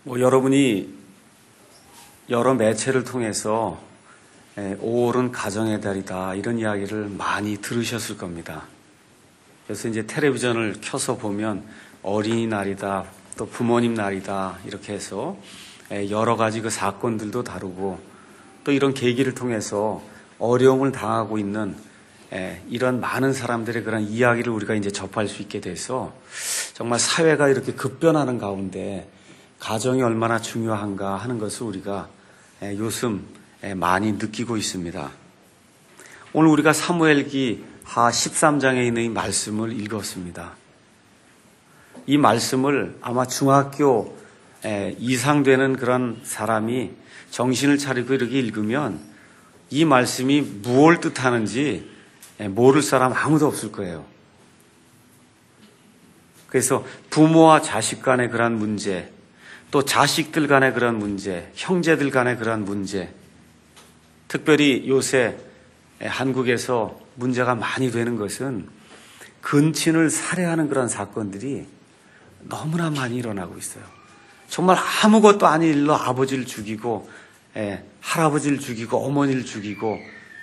여러분이 여러 매체를 통해서 5월은 가정의 달이다 이런 이야기를 많이 들으셨을 겁니다. 그래서 이제 텔레비전을 켜서 보면 어린이날이다, 또 부모님 날이다 이렇게 해서 여러 가지 그 사건들도 다루고 또 이런 계기를 통해서 어려움을 당하고 있는 이런 많은 사람들의 그런 이야기를 우리가 이제 접할 수 있게 돼서 정말 사회가 이렇게 급변하는 가운데 가정이 얼마나 중요한가 하는 것을 우리가 요즘 많이 느끼고 있습니다. 오늘 우리가 사무엘기 하 13장에 있는 이 말씀을 읽었습니다. 이 말씀을 아마 중학교 이상 되는 그런 사람이 정신을 차리고 이렇게 읽으면 이 말씀이 무엇을 뜻하는지 모를 사람 아무도 없을 거예요. 그래서 부모와 자식 간의 그런 문제, 또 자식들 간의 그런 문제, 형제들 간의 그런 문제, 특별히 요새 한국에서 문제가 많이 되는 것은 근친을 살해하는 그런 사건들이 너무나 많이 일어나고 있어요. 정말 아무것도 아닌 일로 아버지를 죽이고 할아버지를 죽이고 어머니를 죽이고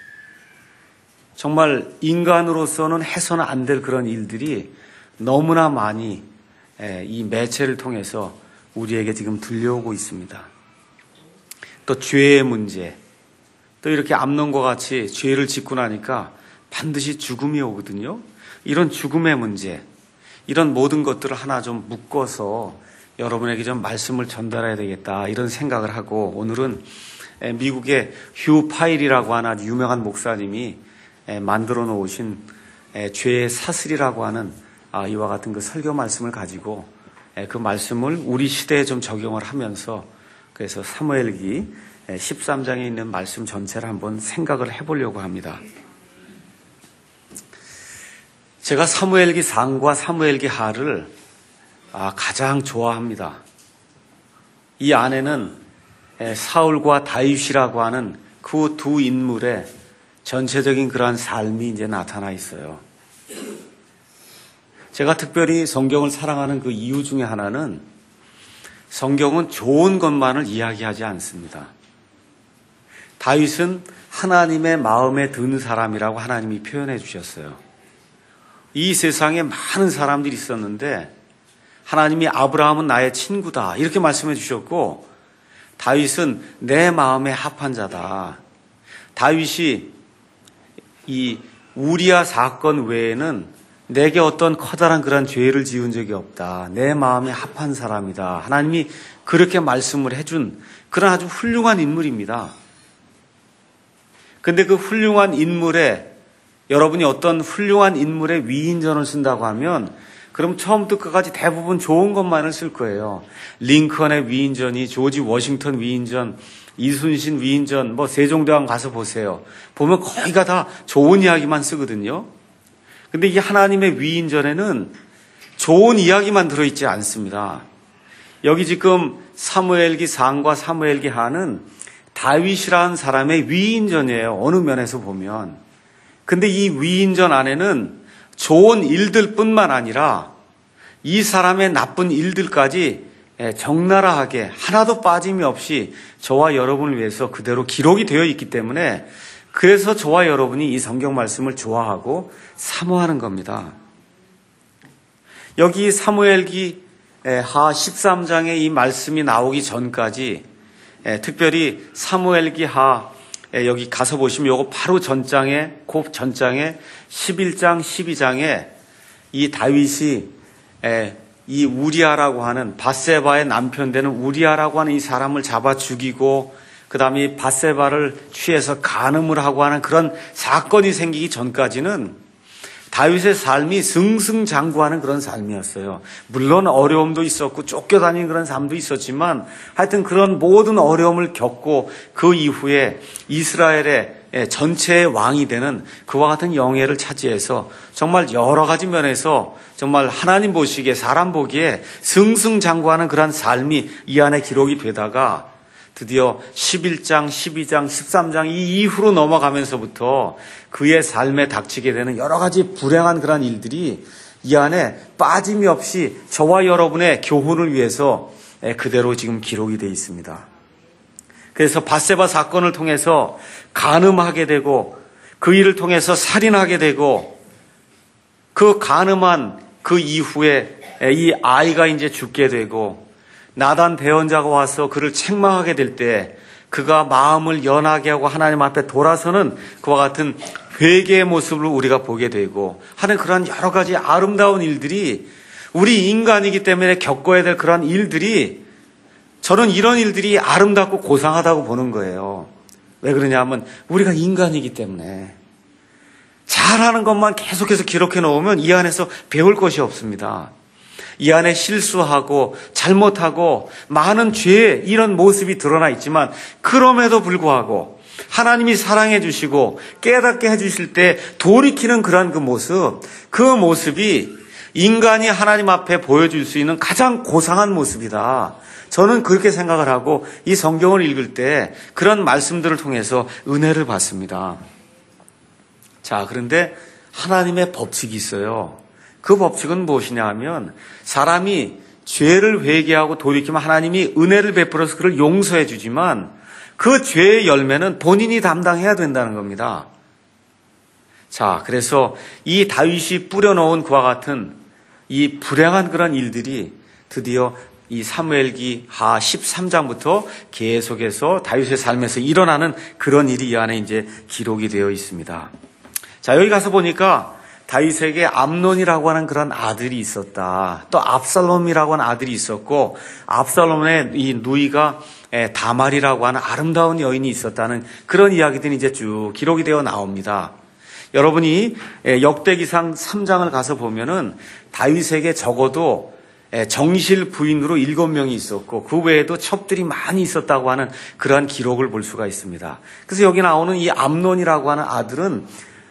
정말 인간으로서는 해서는 안 될 그런 일들이 너무나 많이 이 매체를 통해서 우리에게 지금 들려오고 있습니다. 또 죄의 문제, 또 이렇게 암론과 같이 죄를 짓고 나니까 반드시 죽음이 오거든요. 이런 죽음의 문제, 이런 모든 것들을 하나 좀 묶어서 여러분에게 좀 말씀을 전달해야 되겠다 이런 생각을 하고 오늘은 미국의 휴 파일이라고 하는 아주 유명한 목사님이 만들어 놓으신 죄의 사슬이라고 하는 이와 같은 그 설교 말씀을 가지고 그 말씀을 우리 시대에 좀 적용을 하면서 그래서 사무엘기 13장에 있는 말씀 전체를 한번 생각을 해보려고 합니다. 제가 사무엘기 상과 사무엘기 하를 가장 좋아합니다. 이 안에는 사울과 다윗이라고 하는 그 두 인물의 전체적인 그러한 삶이 이제 나타나 있어요. 제가 특별히 성경을 사랑하는 그 이유 중에 하나는 성경은 좋은 것만을 이야기하지 않습니다. 다윗은 하나님의 마음에 든 사람이라고 하나님이 표현해 주셨어요. 이 세상에 많은 사람들이 있었는데 하나님이 아브라함은 나의 친구다 이렇게 말씀해 주셨고 다윗은 내 마음에 합한 자다. 다윗이 이 우리아 사건 외에는 내게 어떤 커다란 그런 죄를 지은 적이 없다. 내 마음에 합한 사람이다. 하나님이 그렇게 말씀을 해준 그런 아주 훌륭한 인물입니다. 근데 그 훌륭한 인물에 여러분이 어떤 훌륭한 인물의 위인전을 쓴다고 하면 그럼 처음부터 끝까지 대부분 좋은 것만을 쓸 거예요. 링컨의 위인전이 조지 워싱턴 위인전, 이순신 위인전, 세종대왕 가서 보세요. 보면 거의가 다 좋은 이야기만 쓰거든요. 근데 이 하나님의 위인전에는 좋은 이야기만 들어있지 않습니다. 여기 지금 사무엘기 상과 사무엘기 하는 다윗이라는 사람의 위인전이에요. 어느 면에서 보면. 근데 이 위인전 안에는 좋은 일들 뿐만 아니라 이 사람의 나쁜 일들까지 적나라하게 하나도 빠짐이 없이 저와 여러분을 위해서 그대로 기록이 되어 있기 때문에 그래서 저와 여러분이 이 성경 말씀을 좋아하고 사모하는 겁니다. 여기 사무엘기 하 13장에 이 말씀이 나오기 전까지 특별히 사무엘기 하 여기 가서 보시면 요거 바로 전장에 11장 12장에 이 다윗이 이 우리아라고 하는 밧세바의 남편 되는 우리아라고 하는 이 사람을 잡아 죽이고 그 다음에 밧세바를 취해서 간음을 하고 하는 그런 사건이 생기기 전까지는 다윗의 삶이 승승장구하는 그런 삶이었어요. 물론 어려움도 있었고 쫓겨다니는 그런 삶도 있었지만 하여튼 그런 모든 어려움을 겪고 그 이후에 이스라엘의 전체의 왕이 되는 그와 같은 영예를 차지해서 정말 여러 가지 면에서 정말 하나님 보시기에 사람 보기에 승승장구하는 그런 삶이 이 안에 기록이 되다가 드디어 11장, 12장, 13장 이 이후로 넘어가면서부터 그의 삶에 닥치게 되는 여러 가지 불행한 그런 일들이 이 안에 빠짐이 없이 저와 여러분의 교훈을 위해서 그대로 지금 기록이 되어 있습니다. 그래서 밧세바 사건을 통해서 간음하게 되고 그 일을 통해서 살인하게 되고 그 간음한 그 이후에 이 아이가 이제 죽게 되고 나단 대언자가 와서 그를 책망하게 될 때 그가 마음을 연하게 하고 하나님 앞에 돌아서는 그와 같은 회개의 모습을 우리가 보게 되고 하는 그러한 여러 가지 아름다운 일들이 우리 인간이기 때문에 겪어야 될 그러한 일들이 저는 이런 일들이 아름답고 고상하다고 보는 거예요. 왜 그러냐면 우리가 인간이기 때문에 잘하는 것만 계속해서 기록해 놓으면 이 안에서 배울 것이 없습니다. 이 안에 실수하고 잘못하고 많은 죄의 이런 모습이 드러나 있지만 그럼에도 불구하고 하나님이 사랑해 주시고 깨닫게 해 주실 때 돌이키는 그러한 그 모습이 인간이 하나님 앞에 보여줄 수 있는 가장 고상한 모습이다. 저는 그렇게 생각을 하고 이 성경을 읽을 때 그런 말씀들을 통해서 은혜를 받습니다. 자, 그런데 하나님의 법칙이 있어요. 그 법칙은 무엇이냐 하면 사람이 죄를 회개하고 돌이키면 하나님이 은혜를 베풀어서 그를 용서해 주지만 그 죄의 열매는 본인이 담당해야 된다는 겁니다. 자, 그래서 이 다윗이 뿌려놓은 그와 같은 이 불행한 그런 일들이 드디어 이 사무엘기 하 13장부터 계속해서 다윗의 삶에서 일어나는 그런 일이 이 안에 이제 기록이 되어 있습니다. 자, 여기 가서 보니까 다윗에게 암논이라고 하는 그런 아들이 있었다. 또 압살롬이라고 하는 아들이 있었고 압살롬의 이 누이가 다말이라고 하는 아름다운 여인이 있었다는 그런 이야기들이 이제 쭉 기록이 되어 나옵니다. 여러분이 역대기상 3장을 가서 보면은 다윗에게 적어도 정실 부인으로 7명이 있었고 그 외에도 첩들이 많이 있었다고 하는 그러한 기록을 볼 수가 있습니다. 그래서 여기 나오는 이 암논이라고 하는 아들은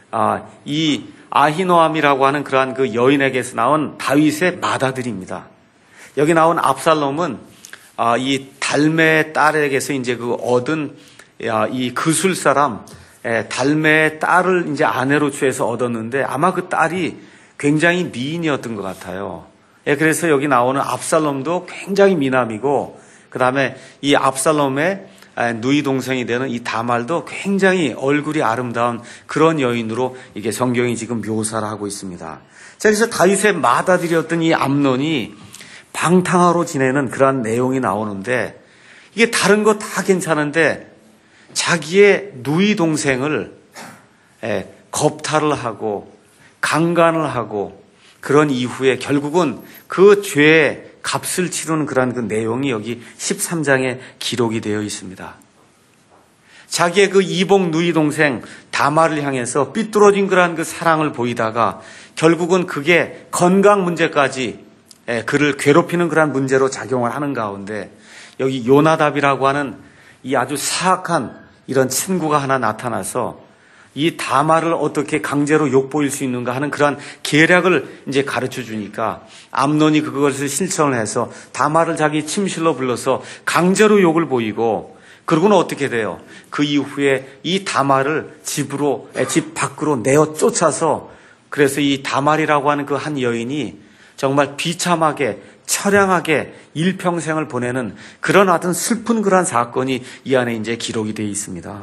이 아히노암이라고 하는 그러한 그 여인에게서 나온 다윗의 맏아들입니다. 여기 나온 압살롬은 이 달메의 딸에게서 이제 그 얻은 이 그술 사람 달메의 딸을 이제 아내로 취해서 얻었는데 아마 그 딸이 굉장히 미인이었던 것 같아요. 그래서 여기 나오는 압살롬도 굉장히 미남이고 그 다음에 이 압살롬의 누이 동생이 되는 이 다말도 굉장히 얼굴이 아름다운 그런 여인으로 이게 성경이 지금 묘사를 하고 있습니다. 자, 그래서 다윗의 맏아들이었던 이 암논이 방탕하로 지내는 그러한 내용이 나오는데 이게 다른 거 다 괜찮은데 자기의 누이 동생을 겁탈을 하고 강간을 하고 그런 이후에 결국은 그 죄의 값을 치르는 그러한 그 내용이 여기 13장에 기록이 되어 있습니다. 자기의 그 이복 누이 동생 다말을 향해서 삐뚤어진 그러한 그 사랑을 보이다가 결국은 그게 건강 문제까지 그를 괴롭히는 그러한 문제로 작용을 하는 가운데 여기 요나답이라고 하는 이 아주 사악한 이런 친구가 하나 나타나서 이 다말을 어떻게 강제로 욕보일 수 있는가 하는 그러한 계략을 이제 가르쳐 주니까 암논이 그것을 실천을 해서 다말을 자기 침실로 불러서 강제로 욕을 보이고 그러고는 어떻게 돼요? 그 이후에 이 다말을 집 밖으로 내어 쫓아서 그래서 이 다말이라고 하는 그 한 여인이 정말 비참하게 처량하게 일평생을 보내는 그런 아주 슬픈 그러한 사건이 이 안에 이제 기록이 되어 있습니다.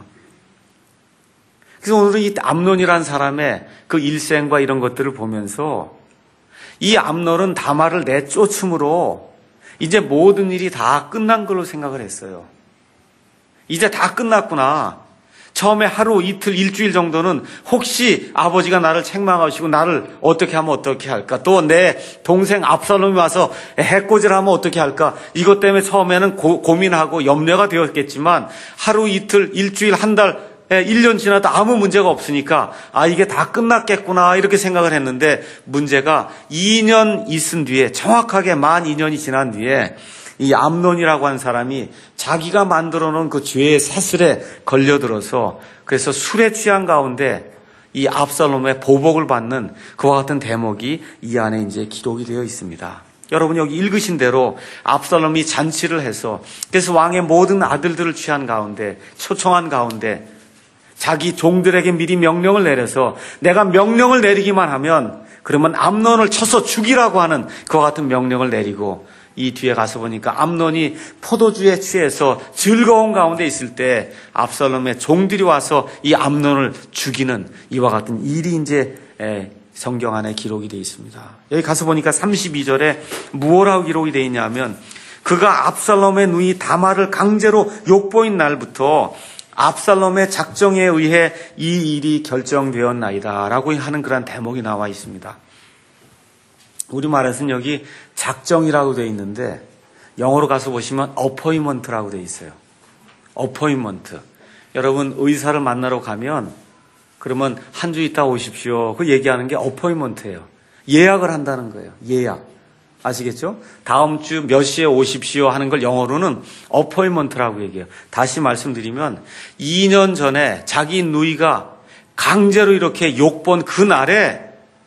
그래서 오늘은 이 암논이라는 사람의 그 일생과 이런 것들을 보면서 이 암논은 다말을 내쫓음으로 이제 모든 일이 다 끝난 걸로 생각을 했어요. 이제 다 끝났구나. 처음에 하루, 이틀, 일주일 정도는 혹시 아버지가 나를 책망하시고 나를 어떻게 하면 어떻게 할까? 또 내 동생 압살롬이 와서 해코지를 하면 어떻게 할까? 이것 때문에 처음에는 고민하고 염려가 되었겠지만 하루, 이틀, 일주일, 한 달, 1년 지나도 아무 문제가 없으니까 이게 다 끝났겠구나 이렇게 생각을 했는데 문제가 2년 있은 뒤에 정확하게 만 2년이 지난 뒤에 이 암논이라고 하는 사람이 자기가 만들어 놓은 그 죄의 사슬에 걸려들어서 그래서 술에 취한 가운데 이 압살롬의 보복을 받는 그와 같은 대목이 이 안에 이제 기록이 되어 있습니다. 여러분 여기 읽으신 대로 압살롬이 잔치를 해서 그래서 왕의 모든 아들들을 취한 가운데 초청한 가운데 자기 종들에게 미리 명령을 내려서 내가 명령을 내리기만 하면 그러면 암논을 쳐서 죽이라고 하는 그와 같은 명령을 내리고 이 뒤에 가서 보니까 암논이 포도주에 취해서 즐거운 가운데 있을 때 압살롬의 종들이 와서 이 암논을 죽이는 이와 같은 일이 이제 성경 안에 기록이 되어 있습니다. 여기 가서 보니까 32절에 무엇라고 기록이 되어 있냐면 그가 압살롬의 누이 다말을 강제로 욕보인 날부터 압살롬의 작정에 의해 이 일이 결정되었나이다 라고 하는 그런 대목이 나와 있습니다. 우리말에서는 여기 작정이라고 되어 있는데 영어로 가서 보시면 appointment라고 되어 있어요. appointment. 여러분 의사를 만나러 가면 그러면 한 주 있다 오십시오. 그 얘기하는 게 appointment예요. 예약을 한다는 거예요. 예약. 아시겠죠? 다음 주 몇 시에 오십시오 하는 걸 영어로는 appointment라고 얘기해요. 다시 말씀드리면 2년 전에 자기 누이가 강제로 이렇게 욕본 그 날에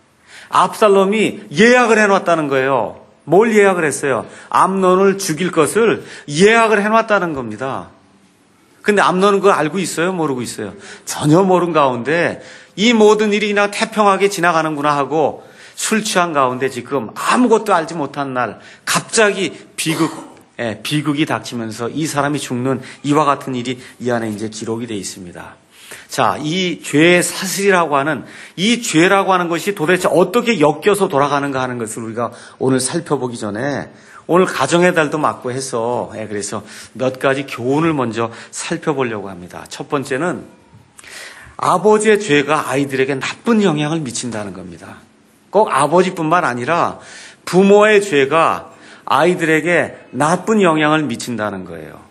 압살롬이 예약을 해놨다는 거예요. 뭘 예약을 했어요? 암논을 죽일 것을 예약을 해놨다는 겁니다. 근데 암논은 그걸 알고 있어요? 모르고 있어요? 전혀 모르는 가운데 이 모든 일이 그냥 태평하게 지나가는구나 하고 술 취한 가운데 지금 아무것도 알지 못한 날 갑자기 비극이 닥치면서 이 사람이 죽는 이와 같은 일이 이 안에 이제 기록이 되어 있습니다. 자, 이 죄의 사슬이라고 하는 이 죄라고 하는 것이 도대체 어떻게 엮여서 돌아가는가 하는 것을 우리가 오늘 살펴보기 전에 오늘 가정의 달도 맞고 해서 그래서 몇 가지 교훈을 먼저 살펴보려고 합니다. 첫 번째는 아버지의 죄가 아이들에게 나쁜 영향을 미친다는 겁니다. 꼭 아버지뿐만 아니라 부모의 죄가 아이들에게 나쁜 영향을 미친다는 거예요.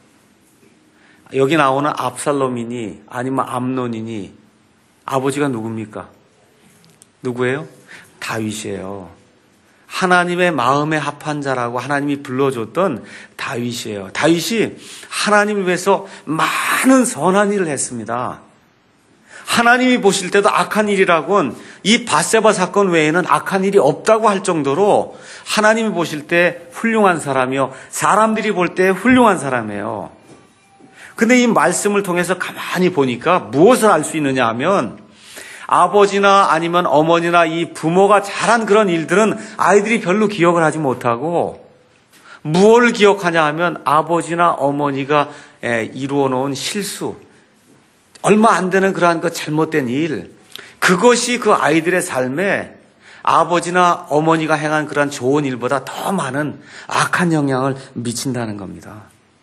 여기 나오는 압살롬이니 아니면 암논이니 아버지가 누굽니까? 누구예요? 다윗이에요. 하나님의 마음에 합한 자라고 하나님이 불러줬던 다윗이에요. 다윗이 하나님을 위해서 많은 선한 일을 했습니다. 하나님이 보실 때도 악한 일이라고는 이 밧세바 사건 외에는 악한 일이 없다고 할 정도로 하나님이 보실 때 훌륭한 사람이요. 사람들이 볼 때 훌륭한 사람이에요. 근데 이 말씀을 통해서 가만히 보니까 무엇을 알 수 있느냐 하면 아버지나 아니면 어머니나 이 부모가 잘한 그런 일들은 아이들이 별로 기억을 하지 못하고 무엇을 기억하냐 하면 아버지나 어머니가 이루어 놓은 실수, 얼마 안 되는 그러한 그 잘못된 일, 그것이 그 아이들의 삶에 아버지나 어머니가 행한 그러한 좋은 일보다 더 많은 악한 영향을 미친다는 겁니다.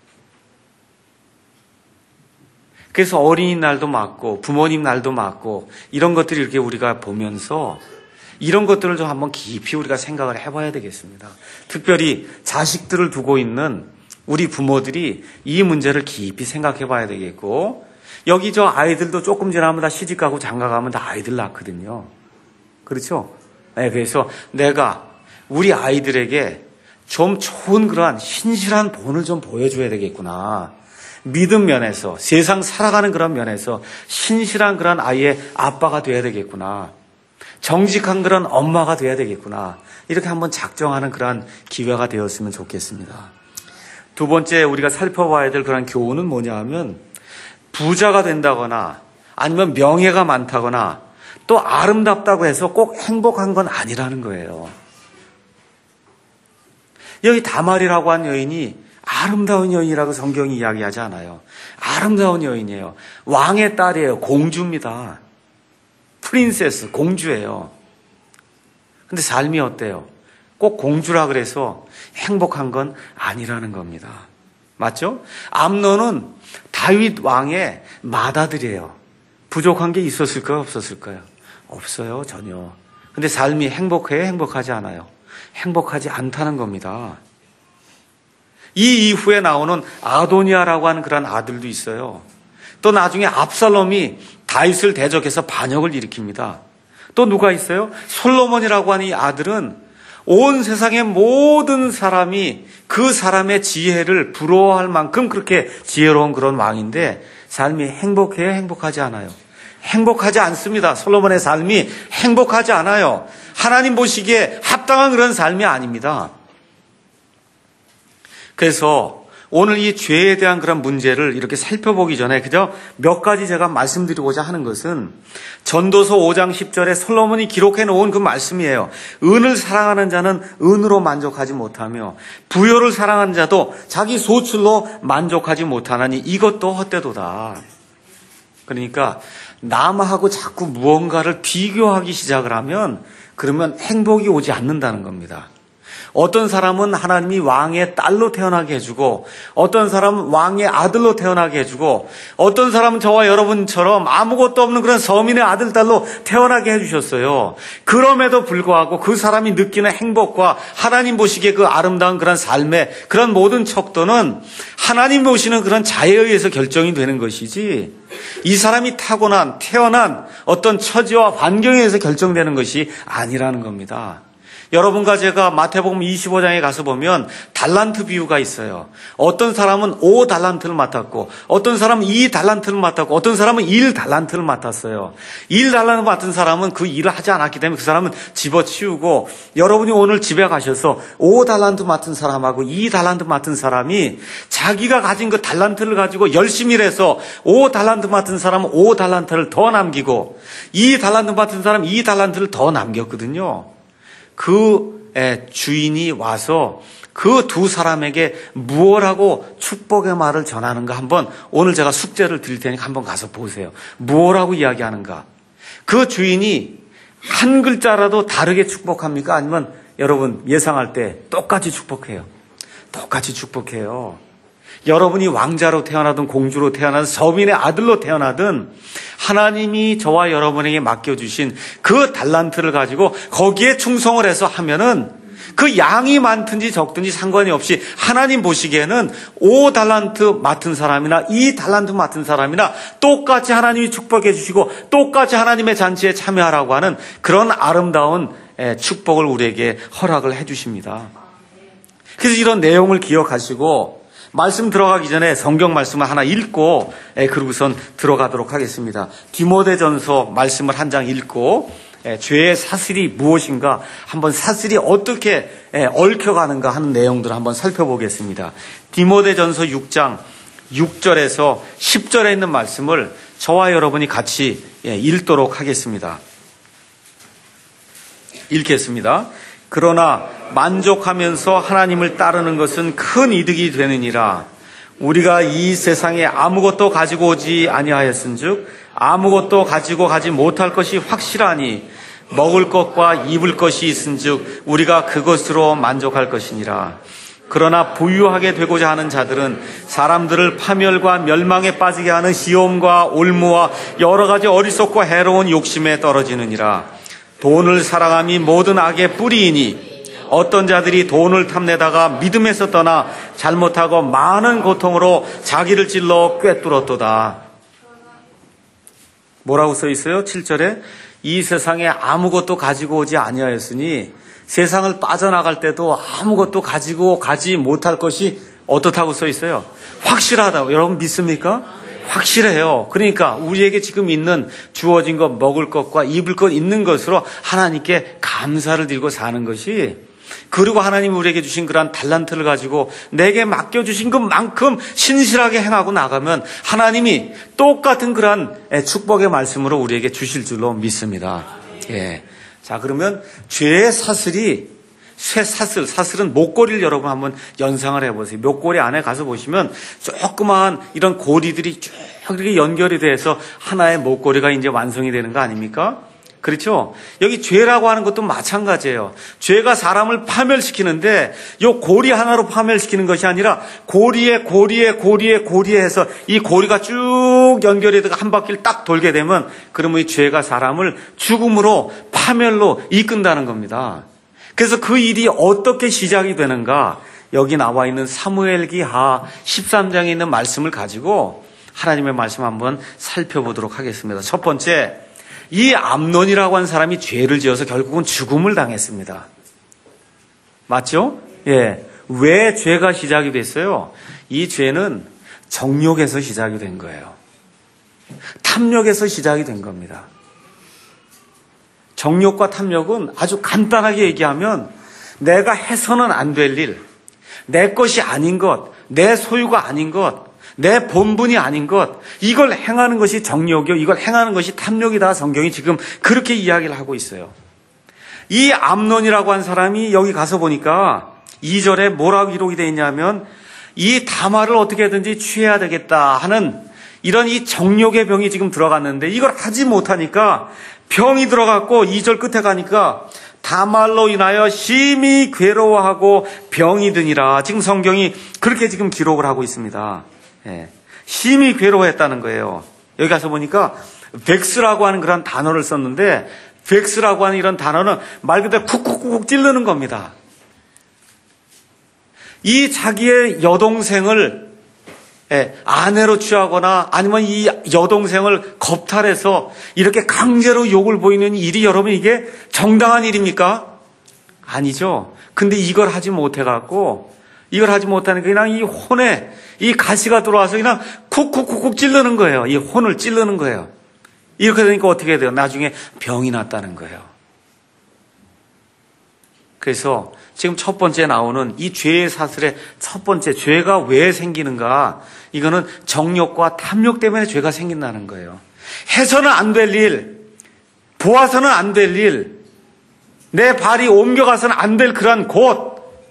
그래서 어린이날도 맞고 부모님 날도 맞고 이런 것들이 이렇게 우리가 보면서 이런 것들을 좀 한번 깊이 우리가 생각을 해봐야 되겠습니다. 특별히 자식들을 두고 있는 우리 부모들이 이 문제를 깊이 생각해 봐야 되겠고 여기 저 아이들도 조금 지나면 다 시집가고 장가가면 다 아이들 낳거든요. 그렇죠? 네, 그래서 내가 우리 아이들에게 좀 좋은 그러한 신실한 본을 좀 보여줘야 되겠구나. 믿음 면에서 세상 살아가는 그런 면에서 신실한 그런 아이의 아빠가 돼야 되겠구나. 정직한 그런 엄마가 돼야 되겠구나. 이렇게 한번 작정하는 그런 기회가 되었으면 좋겠습니다. 두 번째 우리가 살펴봐야 될 그런 교훈은 뭐냐 하면 부자가 된다거나 아니면 명예가 많다거나 또 아름답다고 해서 꼭 행복한 건 아니라는 거예요. 여기 다말이라고 한 여인이 아름다운 여인이라고 성경이 이야기하지 않아요. 아름다운 여인이에요. 왕의 딸이에요. 공주입니다. 프린세스, 공주예요. 근데 삶이 어때요? 꼭 공주라 그래서 행복한 건 아니라는 겁니다. 맞죠? 암논은 다윗 왕의 맏아들이에요. 부족한 게 있었을까요? 없었을까요? 없어요. 전혀. 근데 삶이 행복해요? 행복하지 않아요? 행복하지 않다는 겁니다. 이 이후에 나오는 아도니아라고 하는 그런 아들도 있어요. 또 나중에 압살롬이 다윗을 대적해서 반역을 일으킵니다. 또 누가 있어요? 솔로몬이라고 하는 이 아들은 온 세상의 모든 사람이 그 사람의 지혜를 부러워할 만큼 그렇게 지혜로운 그런 왕인데 삶이 행복해요? 행복하지 않아요? 행복하지 않습니다. 솔로몬의 삶이 행복하지 않아요. 하나님 보시기에 합당한 그런 삶이 아닙니다. 그래서 오늘 이 죄에 대한 그런 문제를 이렇게 살펴보기 전에 그저 몇 가지 제가 말씀드리고자 하는 것은 전도서 5장 10절에 솔로몬이 기록해 놓은 그 말씀이에요. 은을 사랑하는 자는 은으로 만족하지 못하며 부요를 사랑하는 자도 자기 소출로 만족하지 못하나니 이것도 헛되도다. 그러니까 남하고 자꾸 무언가를 비교하기 시작을 하면 그러면 행복이 오지 않는다는 겁니다. 어떤 사람은 하나님이 왕의 딸로 태어나게 해주고 어떤 사람은 왕의 아들로 태어나게 해주고 어떤 사람은 저와 여러분처럼 아무것도 없는 그런 서민의 아들, 딸로 태어나게 해주셨어요. 그럼에도 불구하고 그 사람이 느끼는 행복과 하나님 보시기에 그 아름다운 그런 삶의 그런 모든 척도는 하나님 보시는 그런 자에 의해서 결정이 되는 것이지 이 사람이 태어난 어떤 처지와 환경에 의해서 결정되는 것이 아니라는 겁니다. 여러분과 제가 마태복음 25장에 가서 보면 달란트 비유가 있어요. 어떤 사람은 5달란트를 맡았고 어떤 사람은 2달란트를 맡았고 어떤 사람은 1달란트를 맡았어요. 1달란트 맡은 사람은 그 일을 하지 않았기 때문에 그 사람은 집어치우고 여러분이 오늘 집에 가셔서 5달란트 맡은 사람하고 2달란트 맡은 사람이 자기가 가진 그 달란트를 가지고 열심히 일해서 5달란트 맡은 사람은 5달란트를 더 남기고 2달란트 맡은 사람은 2달란트를 더 남겼거든요. 그 주인이 와서 그 두 사람에게 무엇라고 축복의 말을 전하는가 한번 오늘 제가 숙제를 드릴 테니까 한번 가서 보세요. 무엇라고 이야기하는가? 그 주인이 한 글자라도 다르게 축복합니까? 아니면 여러분 예상할 때 똑같이 축복해요? 똑같이 축복해요. 여러분이 왕자로 태어나든 공주로 태어나든 서민의 아들로 태어나든 하나님이 저와 여러분에게 맡겨주신 그 달란트를 가지고 거기에 충성을 해서 하면은 그 양이 많든지 적든지 상관이 없이 하나님 보시기에는 5달란트 맡은 사람이나 2달란트 맡은 사람이나 똑같이 하나님이 축복해 주시고 똑같이 하나님의 잔치에 참여하라고 하는 그런 아름다운 축복을 우리에게 허락을 해 주십니다. 그래서 이런 내용을 기억하시고 말씀 들어가기 전에 성경 말씀을 하나 읽고 그러고선 들어가도록 하겠습니다. 디모데전서 말씀을 한 장 읽고 죄의 사슬이 무엇인가 한번 사슬이 어떻게 얽혀가는가 하는 내용들을 한번 살펴보겠습니다. 디모데전서 6장 6절에서 10절에 있는 말씀을 저와 여러분이 같이 읽도록 하겠습니다. 읽겠습니다. 그러나 만족하면서 하나님을 따르는 것은 큰 이득이 되느니라. 우리가 이 세상에 아무것도 가지고 오지 아니하였은즉 아무것도 가지고 가지 못할 것이 확실하니 먹을 것과 입을 것이 있은즉 우리가 그것으로 만족할 것이니라. 그러나 부유하게 되고자 하는 자들은 사람들을 파멸과 멸망에 빠지게 하는 시험과 올무와 여러 가지 어리석고 해로운 욕심에 떨어지느니라. 돈을 사랑함이 모든 악의 뿌리이니 어떤 자들이 돈을 탐내다가 믿음에서 떠나 잘못하고 많은 고통으로 자기를 찔러 꿰뚫었도다. 뭐라고 써 있어요? 7절에 이 세상에 아무것도 가지고 오지 아니하였으니 세상을 빠져나갈 때도 아무것도 가지고 가지 못할 것이 어떻다고 써 있어요? 확실하다고. 여러분 믿습니까? 확실해요. 그러니까 우리에게 지금 있는 주어진 것, 먹을 것과 입을 것 있는 것으로 하나님께 감사를 드리고 사는 것이, 그리고 하나님이 우리에게 주신 그러한 달란트를 가지고 내게 맡겨주신 것만큼 신실하게 행하고 나가면 하나님이 똑같은 그러한 축복의 말씀으로 우리에게 주실 줄로 믿습니다. 예. 자, 그러면 죄의 사슬이, 사슬은 목걸이를 여러분 한번 연상을 해보세요. 목걸이 안에 가서 보시면 조그마한 이런 고리들이 쭉 이렇게 연결이 돼서 하나의 목걸이가 이제 완성이 되는 거 아닙니까? 그렇죠? 여기 죄라고 하는 것도 마찬가지예요. 죄가 사람을 파멸시키는데 이 고리 하나로 파멸시키는 것이 아니라 고리에 해서 이 고리가 쭉 연결이 돼서 한 바퀴를 딱 돌게 되면 그러면 이 죄가 사람을 죽음으로 파멸로 이끈다는 겁니다. 그래서 그 일이 어떻게 시작이 되는가? 여기 나와 있는 사무엘기하 13장에 있는 말씀을 가지고 하나님의 말씀 한번 살펴보도록 하겠습니다. 첫 번째, 이 암논이라고 하는 사람이 죄를 지어서 결국은 죽음을 당했습니다. 맞죠? 예. 왜 죄가 시작이 됐어요? 이 죄는 정욕에서 시작이 된 거예요. 탐욕에서 시작이 된 겁니다. 정욕과 탐욕은 아주 간단하게 얘기하면 내가 해서는 안 될 일, 내 것이 아닌 것, 내 소유가 아닌 것, 내 본분이 아닌 것, 이걸 행하는 것이 정욕이요, 이걸 행하는 것이 탐욕이다. 성경이 지금 그렇게 이야기를 하고 있어요. 이 암논이라고 한 사람이 여기 가서 보니까 2절에 뭐라고 기록이 되어 있냐면 이 다말을 어떻게든지 취해야 되겠다 하는 이런 이 정욕의 병이 지금 들어갔는데 이걸 하지 못하니까 병이 들어갔고 2절 끝에 가니까 다말로 인하여 심히 괴로워하고 병이 드니라. 지금 성경이 그렇게 지금 기록을 하고 있습니다. 예. 심히 괴로워했다는 거예요. 여기 가서 보니까 벡스라고 하는 그런 단어를 썼는데 벡스라고 하는 이런 단어는 말 그대로 쿡쿡쿡 찌르는 겁니다. 이 자기의 여동생을 아내로 취하거나 아니면 이 여동생을 겁탈해서 이렇게 강제로 욕을 보이는 일이 여러분 이게 정당한 일입니까? 아니죠. 근데 이걸 하지 못해갖고 이걸 하지 못하니까 그냥 이 혼에 이 가시가 들어와서 그냥 쿡쿡쿡쿡 찌르는 거예요. 이 혼을 찌르는 거예요. 이렇게 되니까 어떻게 돼요? 나중에 병이 났다는 거예요. 그래서 지금 첫 번째 나오는 이 죄의 사슬의 첫 번째 죄가 왜 생기는가? 이거는 정욕과 탐욕 때문에 죄가 생긴다는 거예요. 해서는 안 될 일, 보아서는 안 될 일, 내 발이 옮겨가서는 안 될 그런 곳,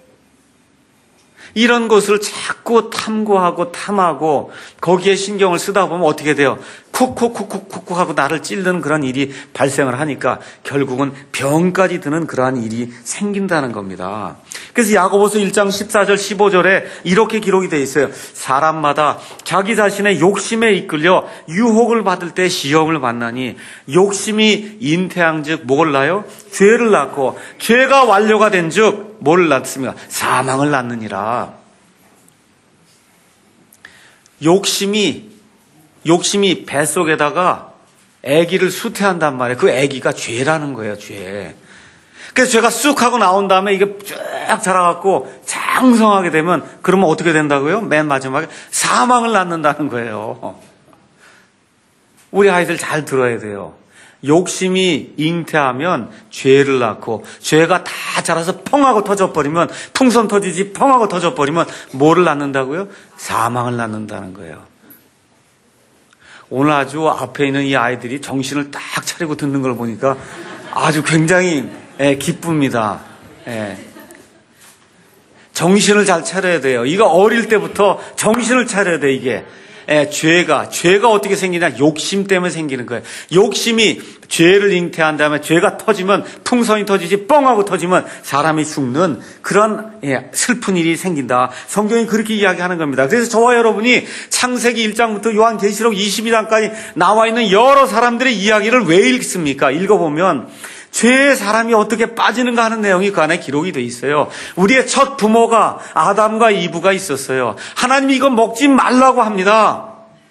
이런 것을 자꾸 탐구하고 탐하고 거기에 신경을 쓰다 보면 어떻게 돼요? 쿡쿡쿡쿡쿡 하고 나를 찌르는 그런 일이 발생을 하니까 결국은 병까지 드는 그러한 일이 생긴다는 겁니다. 그래서 야고보서 1장 14절 15절에 이렇게 기록이 되어 있어요. 사람마다 자기 자신의 욕심에 이끌려 유혹을 받을 때 시험을 만나니 욕심이 잉태한즉 뭘 낳아요? 죄를 낳고 죄가 완료가 된즉 뭘 낳습니까? 사망을 낳느니라. 욕심이 뱃속에다가 아기를 수태한단 말이에요. 그 아기가 죄라는 거예요, 죄. 그래서 죄가 쑥 하고 나온 다음에 이게 쫙 자라갖고 장성하게 되면 그러면 어떻게 된다고요? 맨 마지막에 사망을 낳는다는 거예요. 우리 아이들 잘 들어야 돼요. 욕심이 잉태하면 죄를 낳고 죄가 다 자라서 펑하고 터져버리면 풍선 터지지 펑하고 터져버리면 뭐를 낳는다고요? 사망을 낳는다는 거예요. 오늘 아주 앞에 있는 이 아이들이 정신을 딱 차리고 듣는 걸 보니까 아주 굉장히 기쁩니다. 정신을 잘 차려야 돼요. 이거 어릴 때부터 정신을 차려야 돼, 이게. 죄가 어떻게 생기냐? 욕심 때문에 생기는 거예요. 욕심이 죄를 잉태한 다음에 죄가 터지면 풍선이 터지지 뻥하고 터지면 사람이 죽는 그런 슬픈 일이 생긴다. 성경이 그렇게 이야기하는 겁니다. 그래서 저와 여러분이 창세기 1장부터 요한계시록 22장까지 나와 있는 여러 사람들의 이야기를 왜 읽습니까? 읽어보면 죄에 사람이 어떻게 빠지는가 하는 내용이 그 안에 기록이 돼 있어요. 우리의 첫 부모가 아담과 이브가 있었어요. 하나님이 이거 먹지 말라고 합니다.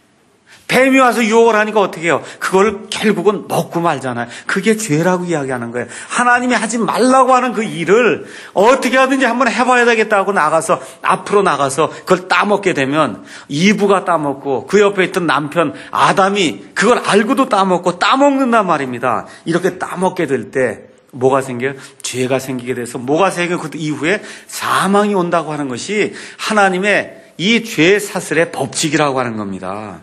뱀이 와서 유혹을 하니까 어떻게 해요? 그걸 결국은 먹고 말잖아요. 그게 죄라고 이야기하는 거예요. 하나님이 하지 말라고 하는 그 일을 어떻게 하든지 한번 해봐야 되겠다고 앞으로 나가서 그걸 따먹게 되면 이브가 따먹고 그 옆에 있던 남편 아담이 그걸 알고도 따먹는단 말입니다. 이렇게 따먹게 될 때 뭐가 생겨요? 죄가 생기게 돼서 뭐가 생겨요? 그 이후에 사망이 온다고 하는 것이 하나님의 이 죄 사슬의 법칙이라고 하는 겁니다.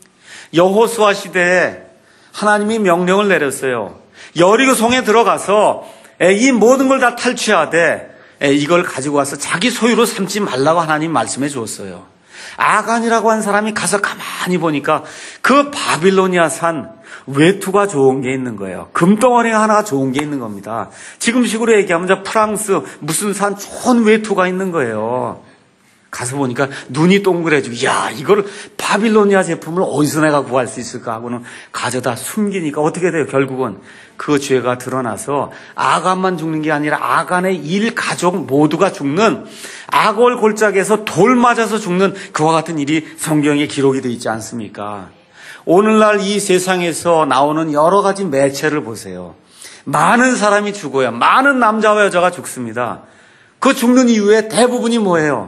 여호수아 시대에 하나님이 명령을 내렸어요. 여리고 성에 들어가서 이 모든 걸 다 탈취하되 이걸 가지고 와서 자기 소유로 삼지 말라고 하나님 말씀해 주었어요. 아간이라고 한 사람이 가서 가만히 보니까 그 바빌로니아 산 외투가 좋은 게 있는 거예요. 금덩어리 하나가 좋은 게 있는 겁니다. 지금식으로 얘기하면 프랑스 무슨 산 좋은 외투가 있는 거예요. 가서 보니까 눈이 동그래지고 야 이걸 바빌로니아 제품을 어디서 내가 구할 수 있을까 하고는 가져다 숨기니까 어떻게 돼요? 결국은 그 죄가 드러나서 아간만 죽는 게 아니라 아간의 일가족 모두가 죽는 아골 골짜기에서 돌 맞아서 죽는 그와 같은 일이 성경에 기록이 되어 있지 않습니까? 오늘날 이 세상에서 나오는 여러 가지 매체를 보세요. 많은 사람이 죽어요. 많은 남자와 여자가 죽습니다. 그 죽는 이유에 대부분이 뭐예요?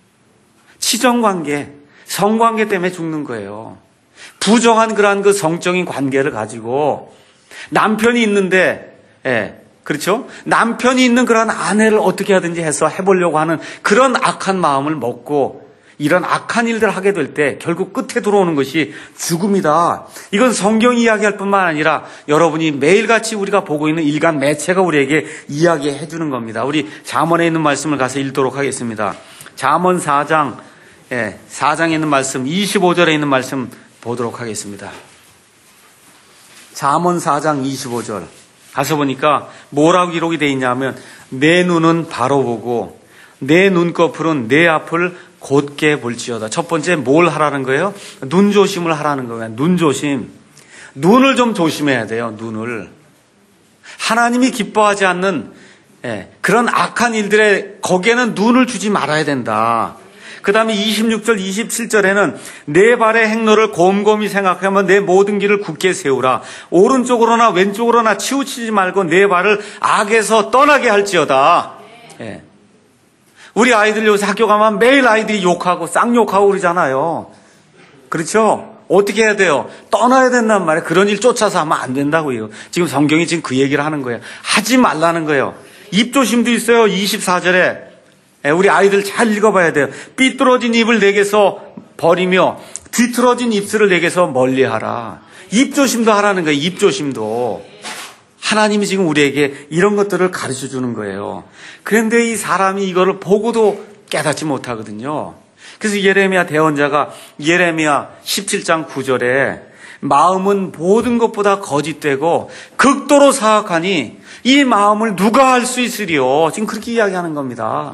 치정관계, 성관계 때문에 죽는 거예요. 부정한 그러한 그 성적인 관계를 가지고 남편이 있는데, 그렇죠? 남편이 있는 그런 아내를 어떻게 하든지 해서 해보려고 하는 그런 악한 마음을 먹고 이런 악한 일들을 하게 될 때 결국 끝에 들어오는 것이 죽음이다. 이건 성경이 이야기할 뿐만 아니라 여러분이 매일같이 우리가 보고 있는 일간 매체가 우리에게 이야기해 주는 겁니다. 우리 잠언에 있는 말씀을 가서 읽도록 하겠습니다. 잠언 4장, 4장에 있는 말씀, 25절에 있는 말씀 보도록 하겠습니다. 잠언 4장 25절. 가서 보니까 뭐라고 기록이 되어 있냐면 내 눈은 바로 보고 내 눈꺼풀은 내 앞을 곧게 볼지어다. 첫 번째 뭘 하라는 거예요? 눈조심을 하라는 거예요. 눈조심. 눈을 좀 조심해야 돼요. 눈을. 하나님이 기뻐하지 않는 그런 악한 일들에 거기에는 눈을 주지 말아야 된다. 그 다음에 26절, 27절에는 내 발의 행로를 곰곰이 생각하면 내 모든 길을 굳게 세우라. 오른쪽으로나 왼쪽으로나 치우치지 말고 내 발을 악에서 떠나게 할지어다. 우리 아이들 요새 학교 가면 매일 아이들이 욕하고 쌍욕하고 그러잖아요. 그렇죠? 어떻게 해야 돼요? 떠나야 된단 말이에요. 그런 일 쫓아서 하면 안 된다고요. 지금 성경이 지금 그 얘기를 하는 거예요. 하지 말라는 거예요. 입조심도 있어요. 24절에. 우리 아이들 잘 읽어봐야 돼요. 삐뚤어진 입을 내게서 버리며 뒤틀어진 입술을 내게서 멀리하라. 입조심도 하라는 거예요. 입조심도. 하나님이 지금 우리에게 이런 것들을 가르쳐 주는 거예요. 그런데 이 사람이 이거를 보고도 깨닫지 못하거든요. 그래서 예레미야 대언자가 예레미야 17장 9절에 마음은 모든 것보다 거짓되고 극도로 사악하니 이 마음을 누가 알 수 있으리요. 지금 그렇게 이야기하는 겁니다.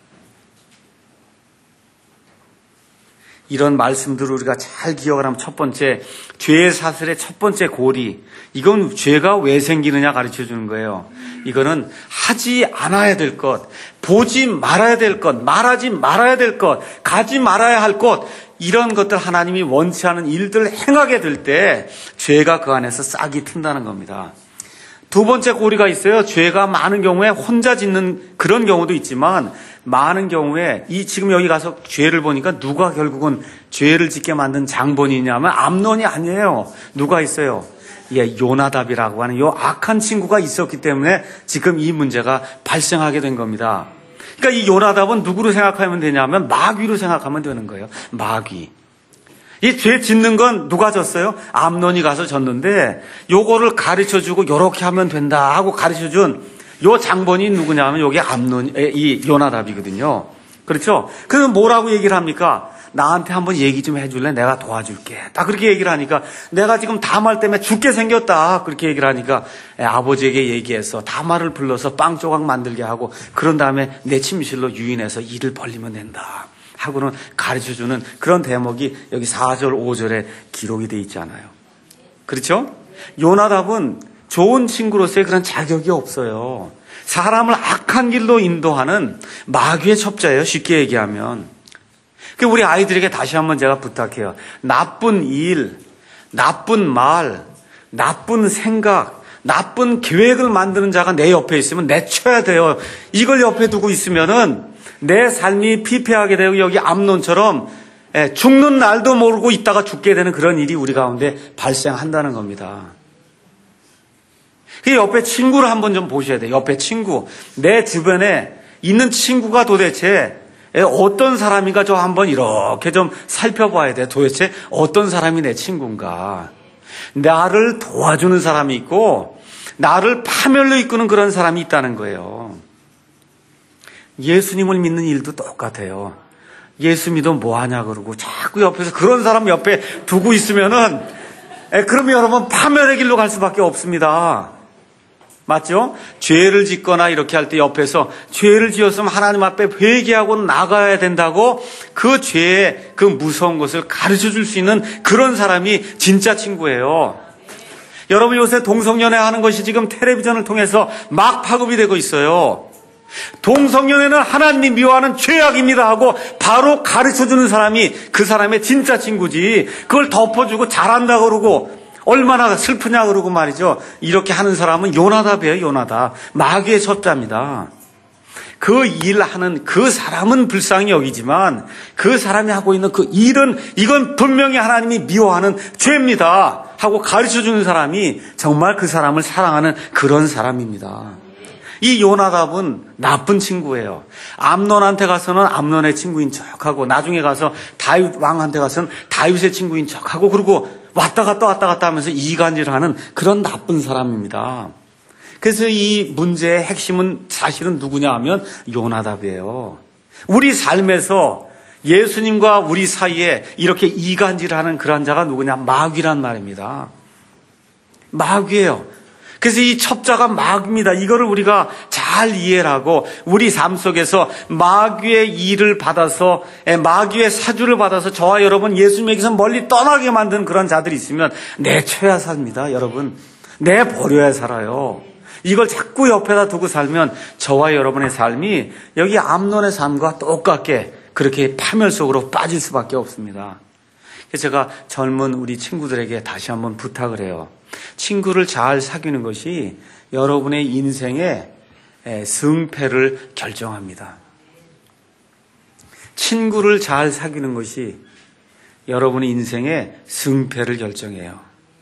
이런 말씀들을 우리가 잘 기억을 하면 첫 번째, 죄의 사슬의 첫 번째 고리. 이건 죄가 왜 생기느냐 가르쳐 주는 거예요. 이거는 하지 않아야 될 것, 보지 말아야 될 것, 말하지 말아야 될 것, 가지 말아야 할 것, 이런 것들 하나님이 원치 않은 일들을 행하게 될 때 죄가 그 안에서 싹이 튼다는 겁니다. 두 번째 고리가 있어요. 죄가 많은 경우에 혼자 짓는 그런 경우도 있지만 많은 경우에 지금 여기 가서 죄를 보니까 누가 결국은 죄를 짓게 만든 장본이냐면 암논이 아니에요. 누가 있어요? 요나답이라고 하는 요 악한 친구가 있었기 때문에 지금 이 문제가 발생하게 된 겁니다. 그러니까 이 요나답은 누구로 생각하면 되냐면 마귀로 생각하면 되는 거예요. 마귀. 이 죄 짓는 건 누가 졌어요? 암논이 가서 졌는데 요거를 가르쳐주고 요렇게 하면 된다 하고 가르쳐준 요 장본이 누구냐면 요게 이 요나답이거든요. 그렇죠? 그럼 뭐라고 얘기를 합니까? 나한테 한번 얘기 좀 해줄래? 내가 도와줄게. 딱 그렇게 얘기를 하니까 내가 지금 다말 때문에 죽게 생겼다. 그렇게 얘기를 하니까 아버지에게 얘기해서 다말을 불러서 빵 조각 만들게 하고 그런 다음에 내 침실로 유인해서 일을 벌리면 된다. 하고는 가르쳐주는 그런 대목이 여기 4절, 5절에 기록이 되어 있잖아요. 그렇죠? 요나답은 좋은 친구로서의 그런 자격이 없어요. 사람을 악한 길로 인도하는 마귀의 첩자예요. 쉽게 얘기하면. 우리 아이들에게 다시 한번 제가 부탁해요. 나쁜 일, 나쁜 말, 나쁜 생각, 나쁜 계획을 만드는 자가 내 옆에 있으면 내쳐야 돼요. 이걸 옆에 두고 있으면은 내 삶이 피폐하게 되고 여기 암논처럼 죽는 날도 모르고 있다가 죽게 되는 그런 일이 우리 가운데 발생한다는 겁니다. 그 옆에 친구를 한번 좀 보셔야 돼요. 옆에 친구. 내 주변에 있는 친구가 도대체 어떤 사람인가 좀 한번 이렇게 좀 살펴봐야 돼. 도대체 어떤 사람이 내 친구인가. 나를 도와주는 사람이 있고 나를 파멸로 이끄는 그런 사람이 있다는 거예요. 예수님을 믿는 일도 똑같아요. 예수 믿어 뭐하냐 그러고 자꾸 옆에서 그런 사람 옆에 두고 있으면은 그러면 여러분 파멸의 길로 갈 수밖에 없습니다. 맞죠? 죄를 짓거나 이렇게 할 때 옆에서 죄를 지었으면 하나님 앞에 회개하고 나가야 된다고 그 죄의 그 무서운 것을 가르쳐 줄 수 있는 그런 사람이 진짜 친구예요. 여러분 요새 동성연애 하는 것이 지금 텔레비전을 통해서 막 파급이 되고 있어요. 동성연애는 하나님이 미워하는 죄악입니다 하고 바로 가르쳐주는 사람이 그 사람의 진짜 친구지. 그걸 덮어주고 잘한다 그러고 얼마나 슬프냐 그러고 말이죠. 이렇게 하는 사람은 요나답이에요. 요나답. 마귀의 첩자입니다. 그 일하는 그 사람은 불쌍히 여기지만 그 사람이 하고 있는 그 일은 이건 분명히 하나님이 미워하는 죄입니다 하고 가르쳐주는 사람이 정말 그 사람을 사랑하는 그런 사람입니다. 이 요나답은 나쁜 친구예요. 암논한테 가서는 암논의 친구인 척하고 나중에 가서 다윗 왕한테 가서는 다윗의 친구인 척하고 그리고 왔다 갔다 하면서 이간질하는 그런 나쁜 사람입니다. 그래서 이 문제의 핵심은 사실은 누구냐 하면 요나답이에요. 우리 삶에서 예수님과 우리 사이에 이렇게 이간질하는 그런 자가 누구냐? 마귀란 말입니다. 마귀예요. 그래서 이 첩자가 마귀입니다. 이거를 우리가 잘 이해를 하고 우리 삶 속에서 마귀의 일을 받아서 마귀의 사주를 받아서 저와 여러분 예수님에게서 멀리 떠나게 만든 그런 자들이 있으면 내쳐야 삽니다. 여러분 내버려야 살아요. 이걸 자꾸 옆에다 두고 살면 저와 여러분의 삶이 여기 암논의 삶과 똑같게 그렇게 파멸 속으로 빠질 수밖에 없습니다. 그래서 제가 젊은 우리 친구들에게 다시 한번 부탁을 해요. 친구를 잘 사귀는 것이 여러분의 인생의 승패를 결정합니다. 친구를 잘 사귀는 것이 여러분의 인생의 승패를 결정해요.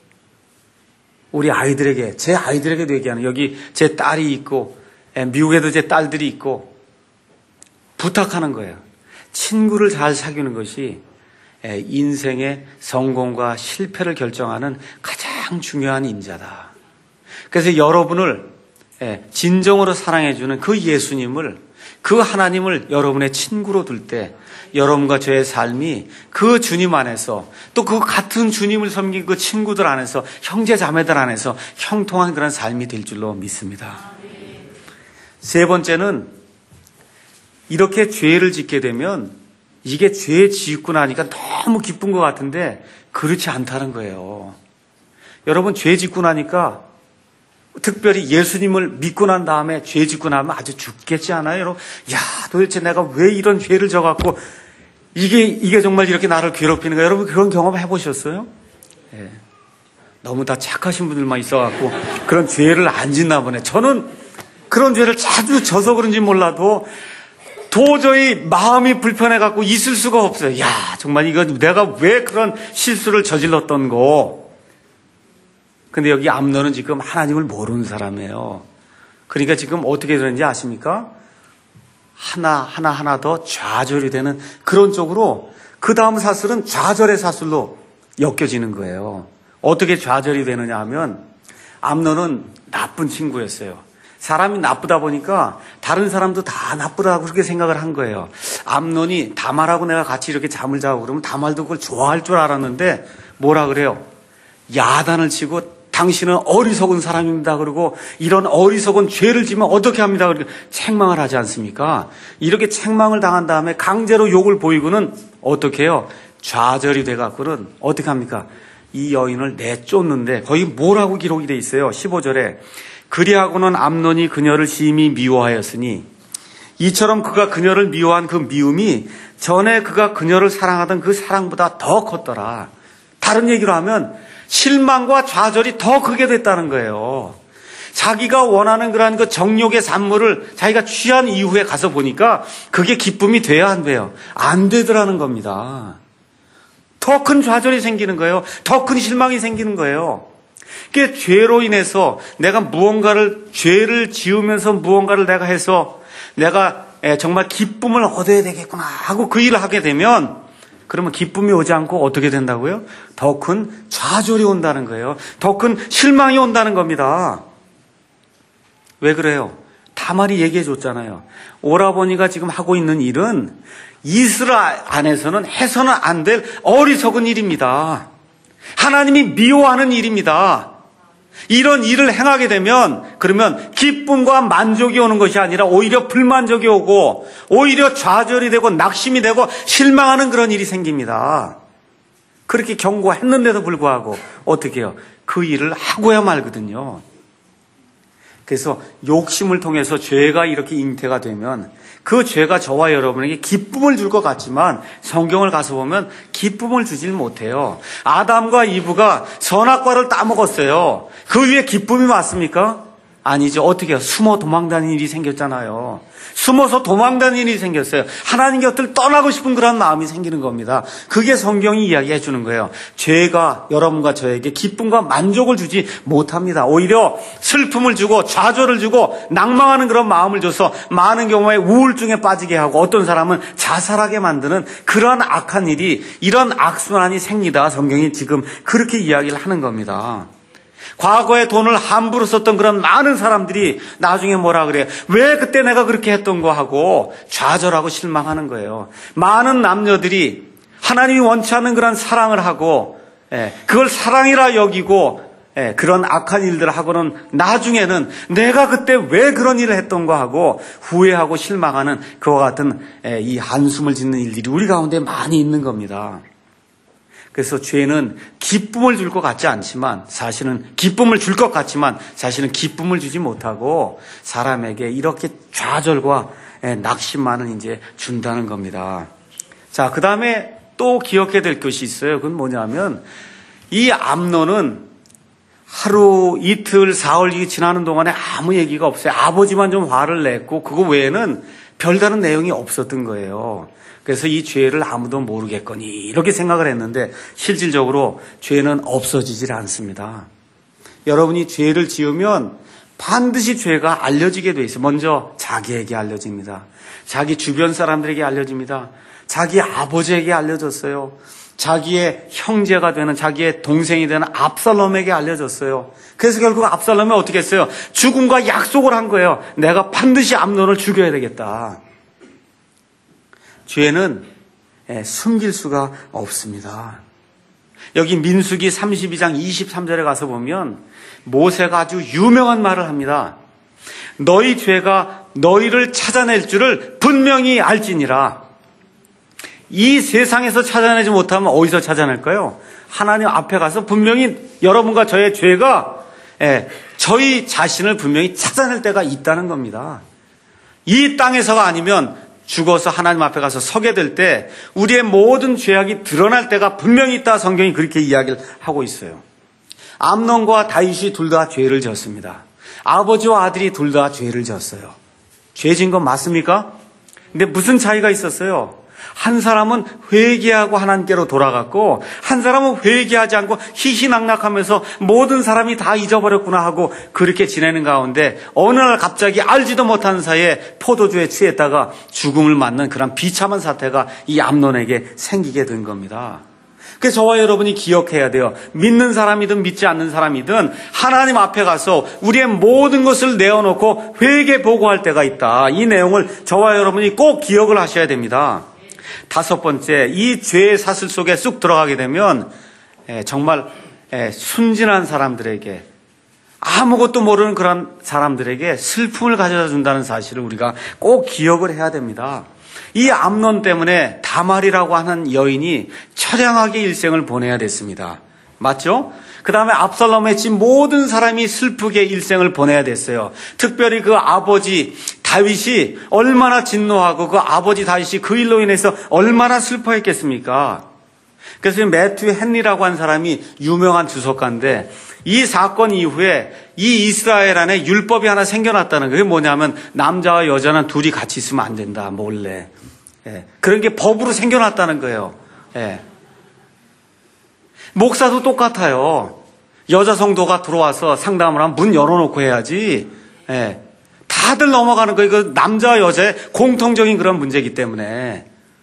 우리 아이들에게, 제 아이들에게도 얘기하는, 여기 제 딸이 있고 미국에도 제 딸들이 있고 부탁하는 거예요. 친구를 잘 사귀는 것이 인생의 성공과 실패를 결정하는 가장 중요한 인자다. 그래서 여러분을 진정으로 사랑해주는 그 예수님을, 그 하나님을 여러분의 친구로 둘 때 여러분과 저의 삶이 그 주님 안에서 또 그 같은 주님을 섬긴 그 친구들 안에서 형제 자매들 안에서 형통한 그런 삶이 될 줄로 믿습니다. 세 번째는 이렇게 죄를 짓게 되면 이게 죄 짓고 나니까 너무 기쁜 것 같은데 그렇지 않다는 거예요. 여러분 죄 짓고 나니까 특별히 예수님을 믿고 난 다음에 죄 짓고 나면 아주 죽겠지 않아요? 여러분, 야 도대체 내가 왜 이런 죄를 져갖고 이게 정말 이렇게 나를 괴롭히는가? 여러분 그런 경험 해보셨어요? 예. 너무 다 착하신 분들만 있어갖고 그런 죄를 안 짓나 보네. 저는 그런 죄를 자주 져서 그런지 몰라도 도저히 마음이 불편해갖고 있을 수가 없어요. 야, 정말 이거 내가 왜 그런 실수를 저질렀던 거. 근데 여기 암논은 지금 하나님을 모르는 사람이에요. 그러니까 지금 어떻게 되는지 아십니까? 하나 더 좌절이 되는 그런 쪽으로 그 다음 사슬은 좌절의 사슬로 엮여지는 거예요. 어떻게 좌절이 되느냐 하면 암논은 나쁜 친구였어요. 사람이 나쁘다 보니까 다른 사람도 다 나쁘다고 그렇게 생각을 한 거예요. 암논이 다말하고 내가 같이 이렇게 잠을 자고 그러면 다말도 그걸 좋아할 줄 알았는데 뭐라 그래요? 야단을 치고 당신은 어리석은 사람입니다. 그리고 이런 어리석은 죄를 지면 어떻게 합니다. 그렇게 책망을 하지 않습니까? 이렇게 책망을 당한 다음에 강제로 욕을 보이고는 어떻게 해요? 좌절이 돼갖고는 어떻게 합니까? 이 여인을 내쫓는데 거기 뭐라고 기록이 돼 있어요? 15절에 그리하고는 암논이 그녀를 심히 미워하였으니 이처럼 그가 그녀를 미워한 그 미움이 전에 그가 그녀를 사랑하던 그 사랑보다 더 컸더라. 다른 얘기로 하면 실망과 좌절이 더 크게 됐다는 거예요. 자기가 원하는 그러한 그 정욕의 산물을 자기가 취한 이후에 가서 보니까 그게 기쁨이 돼야 안 돼요. 안 되더라는 겁니다. 더 큰 좌절이 생기는 거예요. 더 큰 실망이 생기는 거예요. 그 죄로 인해서 내가 죄를 지으면서 무언가를 내가 해서 내가 정말 기쁨을 얻어야 되겠구나 하고 그 일을 하게 되면 그러면 기쁨이 오지 않고 어떻게 된다고요? 더 큰 좌절이 온다는 거예요. 더 큰 실망이 온다는 겁니다. 왜 그래요? 다말이 얘기해 줬잖아요. 오라버니가 지금 하고 있는 일은 이스라엘 안에서는 해서는 안 될 어리석은 일입니다. 하나님이 미워하는 일입니다. 이런 일을 행하게 되면 그러면 기쁨과 만족이 오는 것이 아니라 오히려 불만족이 오고 오히려 좌절이 되고 낙심이 되고 실망하는 그런 일이 생깁니다. 그렇게 경고했는데도 불구하고 어떻게 해요? 그 일을 하고야 말거든요. 그래서 욕심을 통해서 죄가 이렇게 잉태가 되면 그 죄가 저와 여러분에게 기쁨을 줄 것 같지만 성경을 가서 보면 기쁨을 주질 못해요. 아담과 이브가 선악과를 따먹었어요. 그 위에 기쁨이 왔습니까? 아니죠. 어떻게 해요? 숨어 도망다니는 일이 생겼잖아요. 숨어서 도망다니는 일이 생겼어요. 하나님 곁을 떠나고 싶은 그런 마음이 생기는 겁니다. 그게 성경이 이야기해 주는 거예요. 죄가 여러분과 저에게 기쁨과 만족을 주지 못합니다. 오히려 슬픔을 주고 좌절을 주고 낭망하는 그런 마음을 줘서 많은 경우에 우울증에 빠지게 하고 어떤 사람은 자살하게 만드는 그런 악한 일이, 이런 악순환이 생기다 성경이 지금 그렇게 이야기를 하는 겁니다. 과거에 돈을 함부로 썼던 그런 많은 사람들이 나중에 뭐라 그래요? 왜 그때 내가 그렇게 했던 거 하고 좌절하고 실망하는 거예요. 많은 남녀들이 하나님이 원치 않는 그런 사랑을 하고 그걸 사랑이라 여기고 그런 악한 일들을 하고는 나중에는 내가 그때 왜 그런 일을 했던 거 하고 후회하고 실망하는 그와 같은 이 한숨을 짓는 일들이 우리 가운데 많이 있는 겁니다. 그래서 죄는 기쁨을 줄 것 같지 않지만 사실은 기쁨을 줄 것 같지만 사실은 기쁨을 주지 못하고 사람에게 이렇게 좌절과 낙심만을 이제 준다는 겁니다. 자, 그 다음에 또 기억해야 될 것이 있어요. 그건 뭐냐면 이 암논은 하루, 이틀, 사흘이 지나는 동안에 아무 얘기가 없어요. 아버지만 좀 화를 냈고 그거 외에는 별다른 내용이 없었던 거예요. 그래서 이 죄를 아무도 모르겠거니 이렇게 생각을 했는데 실질적으로 죄는 없어지질 않습니다. 여러분이 죄를 지으면 반드시 죄가 알려지게 돼 있어요. 먼저 자기에게 알려집니다. 자기 주변 사람들에게 알려집니다. 자기 아버지에게 알려졌어요. 자기의 형제가 되는, 자기의 동생이 되는 압살롬에게 알려졌어요. 그래서 결국 압살롬이 어떻게 했어요? 죽음과 약속을 한 거예요. 내가 반드시 암논을 죽여야 되겠다. 죄는 숨길 수가 없습니다. 여기 민수기 32장 23절에 가서 보면 모세가 아주 유명한 말을 합니다. 너희 죄가 너희를 찾아낼 줄을 분명히 알지니라. 이 세상에서 찾아내지 못하면 어디서 찾아낼까요? 하나님 앞에 가서 분명히 여러분과 저의 죄가 저희 자신을 분명히 찾아낼 때가 있다는 겁니다. 이 땅에서가 아니면 죽어서 하나님 앞에 가서 서게 될 때 우리의 모든 죄악이 드러날 때가 분명히 있다. 성경이 그렇게 이야기를 하고 있어요. 암논과 다윗이 둘 다 죄를 졌습니다. 아버지와 아들이 둘 다 죄를 졌어요. 죄 진 건 맞습니까? 근데 무슨 차이가 있었어요? 한 사람은 회개하고 하나님께로 돌아갔고 한 사람은 회개하지 않고 희희낙낙하면서 모든 사람이 다 잊어버렸구나 하고 그렇게 지내는 가운데 어느 날 갑자기 알지도 못하는 사이에 포도주에 취했다가 죽음을 맞는 그런 비참한 사태가 이 암논에게 생기게 된 겁니다. 그래서 저와 여러분이 기억해야 돼요. 믿는 사람이든 믿지 않는 사람이든 하나님 앞에 가서 우리의 모든 것을 내어놓고 회개 보고할 때가 있다. 이 내용을 저와 여러분이 꼭 기억을 하셔야 됩니다. 다섯 번째, 이 죄의 사슬 속에 쑥 들어가게 되면 정말 순진한 사람들에게, 아무것도 모르는 그런 사람들에게 슬픔을 가져다 준다는 사실을 우리가 꼭 기억을 해야 됩니다. 이 암논 때문에 다말이라고 하는 여인이 처량하게 일생을 보내야 됐습니다. 맞죠? 그 다음에 압살롬의 집 모든 사람이 슬프게 일생을 보내야 됐어요. 특별히 그 아버지 다윗이 얼마나 진노하고 그 아버지 다윗이 그 일로 인해서 얼마나 슬퍼했겠습니까? 그래서 매튜 헨리라고 하는 사람이 유명한 주석가인데 이 사건 이후에 이 이스라엘 안에 율법이 하나 생겨났다는 거예요. 그게 뭐냐면 남자와 여자는 둘이 같이 있으면 안 된다. 몰래. 그런 게 법으로 생겨났다는 거예요. 목사도 똑같아요. 여자 성도가 들어와서 상담을 하면 문 열어놓고 해야지. 다들 넘어가는 거예요. 그 남자와 여자의 공통적인 그런 문제이기 때문에.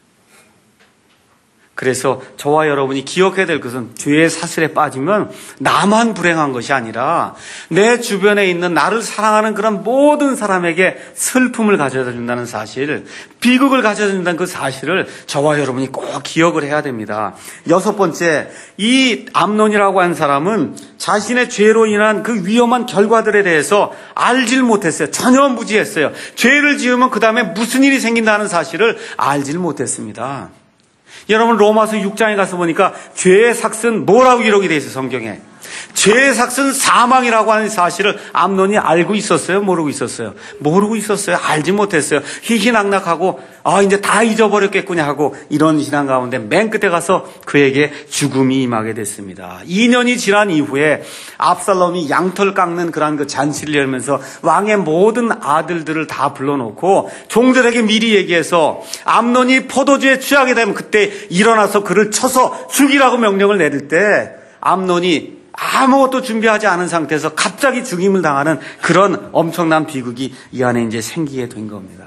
그래서 저와 여러분이 기억해야 될 것은 죄의 사슬에 빠지면 나만 불행한 것이 아니라 내 주변에 있는 나를 사랑하는 그런 모든 사람에게 슬픔을 가져다 준다는 사실, 비극을 가져다 준다는 그 사실을 저와 여러분이 꼭 기억을 해야 됩니다. 여섯 번째, 이 암논이라고 하는 사람은 자신의 죄로 인한 그 위험한 결과들에 대해서 알질 못했어요. 전혀 무지했어요. 죄를 지으면 그 다음에 무슨 일이 생긴다는 사실을 알질 못했습니다. 여러분 로마서 6장에 가서 보니까 죄의 삭은 뭐라고 기록이 되어 있어요. 성경에 죄의 삭은 사망이라고 하는 사실을 암논이 알고 있었어요? 모르고 있었어요? 모르고 있었어요. 알지 못했어요. 희희낙낙하고 이제 다 잊어버렸겠구나 하고 이런 신앙 가운데 맨 끝에 가서 그에게 죽음이 임하게 됐습니다. 2년이 지난 이후에 압살롬이 양털 깎는 그런 그 잔치를 열면서 왕의 모든 아들들을 다 불러놓고 종들에게 미리 얘기해서 암논이 포도주에 취하게 되면 그때 일어나서 그를 쳐서 죽이라고 명령을 내릴 때 암논이 아무것도 준비하지 않은 상태에서 갑자기 죽임을 당하는 그런 엄청난 비극이 이 안에 이제 생기게 된 겁니다.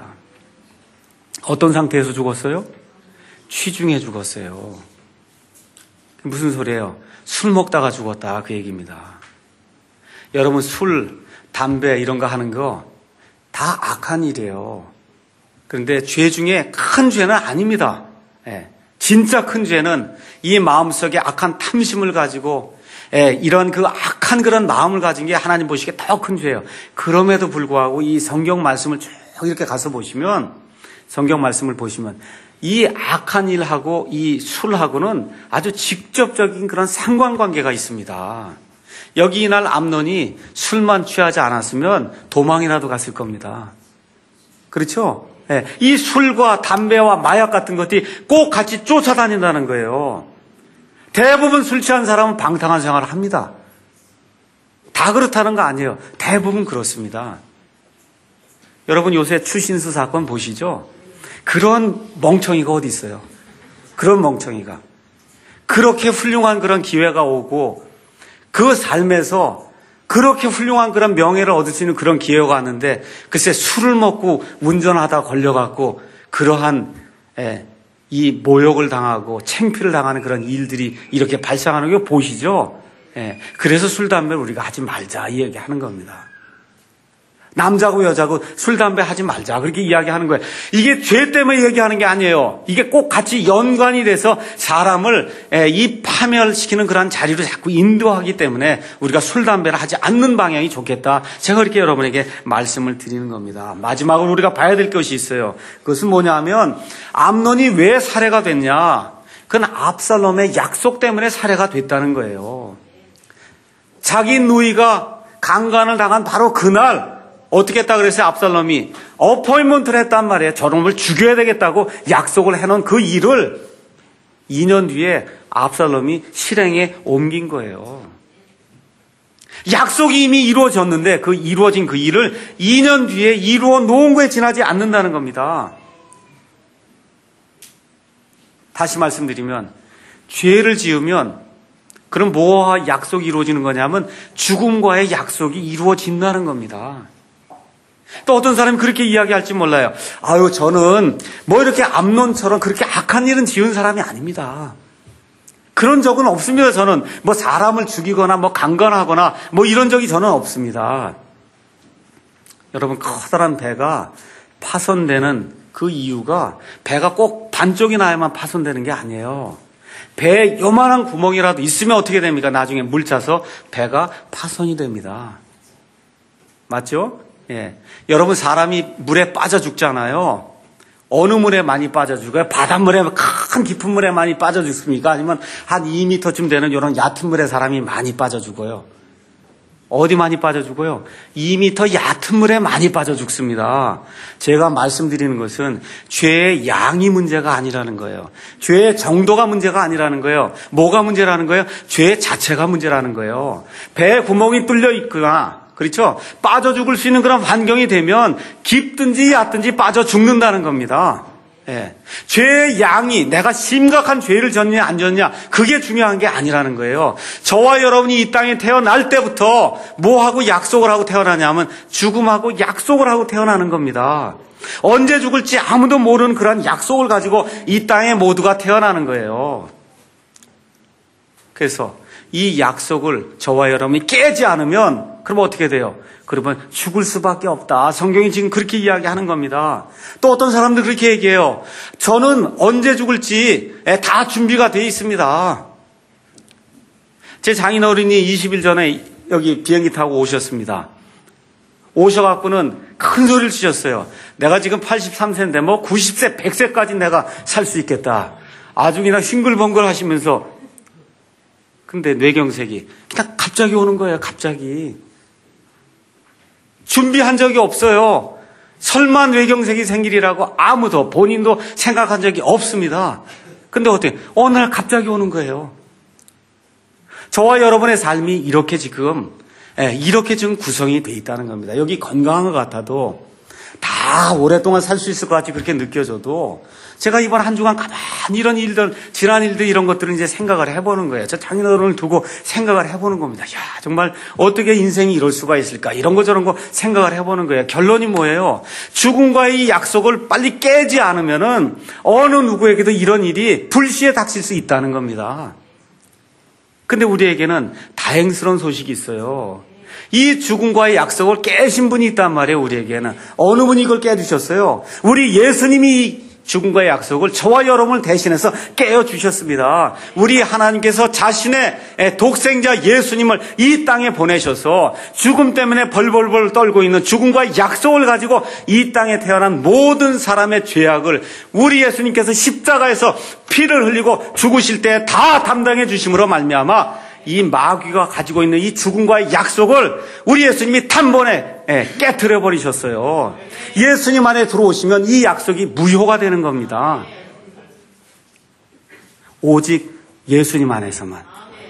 어떤 상태에서 죽었어요? 취중에 죽었어요. 무슨 소리예요? 술 먹다가 죽었다 그 얘기입니다. 여러분 술, 담배 이런 거 하는 거 다 악한 일이에요. 그런데 죄 중에 큰 죄는 아닙니다. 진짜 큰 죄는 이 마음속에 악한 탐심을 가지고 이런 그 악한 그런 마음을 가진 게 하나님 보시기에 더 큰 죄예요. 그럼에도 불구하고 이 성경 말씀을 쭉 이렇게 가서 보시면 성경 말씀을 보시면 이 악한 일하고 이 술하고는 아주 직접적인 그런 상관관계가 있습니다. 여기 이날 암논이 술만 취하지 않았으면 도망이라도 갔을 겁니다. 그렇죠? 이 술과 담배와 마약 같은 것들이 꼭 같이 쫓아다닌다는 거예요. 대부분 술 취한 사람은 방탕한 생활을 합니다. 다 그렇다는 거 아니에요. 대부분 그렇습니다. 여러분 요새 추신수 사건 보시죠? 그런 멍청이가 어디 있어요? 그런 멍청이가. 그렇게 훌륭한 그런 기회가 오고 그 삶에서 그렇게 훌륭한 그런 명예를 얻을 수 있는 그런 기회가 왔는데 글쎄 술을 먹고 운전하다 걸려갖고 그러한 이 모욕을 당하고 창피를 당하는 그런 일들이 이렇게 발생하는 거 보시죠? 그래서 술, 담배를 우리가 하지 말자 이 얘기하는 겁니다. 남자고 여자고 술, 담배 하지 말자 그렇게 이야기하는 거예요. 이게 죄 때문에 얘기하는 게 아니에요. 이게 꼭 같이 연관이 돼서 사람을 이 파멸시키는 그런 자리로 자꾸 인도하기 때문에 우리가 술, 담배를 하지 않는 방향이 좋겠다. 제가 그렇게 여러분에게 말씀을 드리는 겁니다. 마지막으로 우리가 봐야 될 것이 있어요. 그것은 뭐냐 하면 암논이 왜 살해가 됐냐. 그건 압살롬의 약속 때문에 살해가 됐다는 거예요. 자기 누이가 강간을 당한 바로 그날 어떻게 했다 그랬어요? 압살롬이 어포인먼트를 했단 말이에요. 저놈을 죽여야 되겠다고 약속을 해놓은 그 일을 2년 뒤에 압살롬이 실행에 옮긴 거예요. 약속이 이미 이루어졌는데 그 이루어진 그 일을 2년 뒤에 이루어 놓은 거에 지나지 않는다는 겁니다. 다시 말씀드리면 죄를 지으면 그럼 뭐와 약속이 이루어지는 거냐면 죽음과의 약속이 이루어진다는 겁니다. 또 어떤 사람이 그렇게 이야기할지 몰라요. 저는 뭐 이렇게 암논처럼 그렇게 악한 일은 지은 사람이 아닙니다. 그런 적은 없습니다. 저는 뭐 사람을 죽이거나 뭐 강간하거나 뭐 이런 적이 저는 없습니다. 여러분 커다란 배가 파손되는 그 이유가 배가 꼭 반쪽이 나야만 파손되는 게 아니에요. 배에 요만한 구멍이라도 있으면 어떻게 됩니까? 나중에 물 차서 배가 파손이 됩니다. 맞죠? 여러분 사람이 물에 빠져 죽잖아요. 어느 물에 많이 빠져 죽어요? 바닷물에 큰 깊은 물에 많이 빠져 죽습니까? 아니면 한 2m쯤 되는 이런 얕은 물에 사람이 많이 빠져 죽어요? 어디 많이 빠져 죽어요? 2m 얕은 물에 많이 빠져 죽습니다. 제가 말씀드리는 것은 죄의 양이 문제가 아니라는 거예요. 죄의 정도가 문제가 아니라는 거예요. 뭐가 문제라는 거예요? 죄 자체가 문제라는 거예요. 배에 구멍이 뚫려 있거나 그렇죠? 빠져 죽을 수 있는 그런 환경이 되면 깊든지 얕든지 빠져 죽는다는 겁니다. 죄의 양이 내가 심각한 죄를 졌냐 안 졌냐 그게 중요한 게 아니라는 거예요. 저와 여러분이 이 땅에 태어날 때부터 뭐하고 약속을 하고 태어나냐면 죽음하고 약속을 하고 태어나는 겁니다. 언제 죽을지 아무도 모르는 그런 약속을 가지고 이 땅에 모두가 태어나는 거예요. 그래서 이 약속을 저와 여러분이 깨지 않으면 그럼 어떻게 돼요? 그러면 죽을 수밖에 없다. 성경이 지금 그렇게 이야기하는 겁니다. 또 어떤 사람들 그렇게 얘기해요. 저는 언제 죽을지 다 준비가 되어 있습니다. 제 장인어른이 20일 전에 여기 비행기 타고 오셨습니다. 오셔갖고는 큰 소리를 치셨어요. 내가 지금 83세인데 뭐 90세, 100세까지 내가 살 수 있겠다. 아주 그냥 싱글벙글 하시면서 근데 뇌경색이 그냥 갑자기 갑자기 오는 거예요. 갑자기. 준비한 적이 없어요. 설마 뇌경색이 생기리라고 아무도 본인도 생각한 적이 없습니다. 근데 어떻게 어느 날 갑자기 오는 거예요. 저와 여러분의 삶이 이렇게 지금 구성이 돼 있다는 겁니다. 여기 건강한 것 같아도 다 오랫동안 살 수 있을 것 같이 그렇게 느껴져도 제가 이번 한 주간 가만히 이런 일들, 지난 일들 이런 것들을 이제 생각을 해보는 거예요. 저 장인어른을 두고 생각을 해보는 겁니다. 야, 정말 어떻게 인생이 이럴 수가 있을까? 이런 거 저런 거 생각을 해보는 거예요. 결론이 뭐예요? 죽음과의 이 약속을 빨리 깨지 않으면은 어느 누구에게도 이런 일이 불시에 닥칠 수 있다는 겁니다. 근데 우리에게는 다행스러운 소식이 있어요. 이 죽음과의 약속을 깨신 분이 있단 말이에요. 우리에게는. 어느 분이 이걸 깨주셨어요? 우리 예수님이 죽음과의 약속을 저와 여러분을 대신해서 깨어주셨습니다. 우리 하나님께서 자신의 독생자 예수님을 이 땅에 보내셔서 죽음 때문에 벌벌벌 떨고 있는 죽음과의 약속을 가지고 이 땅에 태어난 모든 사람의 죄악을 우리 예수님께서 십자가에서 피를 흘리고 죽으실 때 다 담당해 주심으로 말미암아 이 마귀가 가지고 있는 이 죽음과의 약속을 우리 예수님이 단번에 깨트려 버리셨어요. 예수님 안에 들어오시면 이 약속이 무효가 되는 겁니다. 오직 예수님 안에서만.